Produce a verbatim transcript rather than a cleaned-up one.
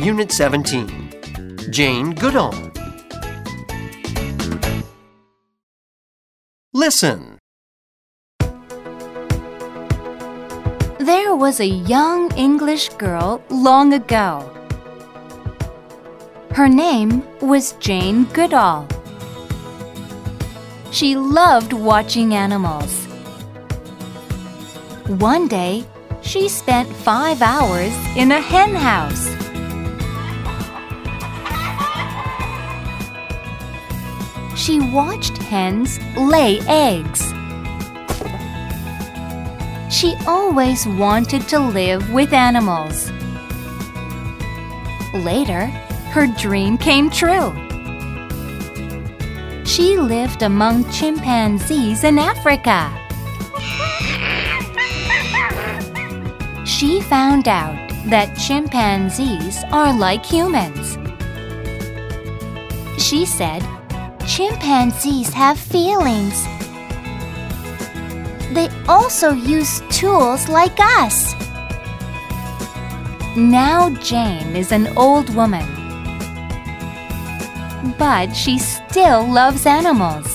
Unit seventeen. Jane Goodall. Listen. There was a young English girl long ago. Her name was Jane Goodall. She loved watching animals. One day, she spent five hours in a hen house. She watched hens lay eggs. She always wanted to live with animals. Later, her dream came true. She lived among chimpanzees in Africa. She found out that chimpanzees are like humans. She said, "Chimpanzees have feelings. They also use tools like us." Now Jane is an old woman, but she still loves animals.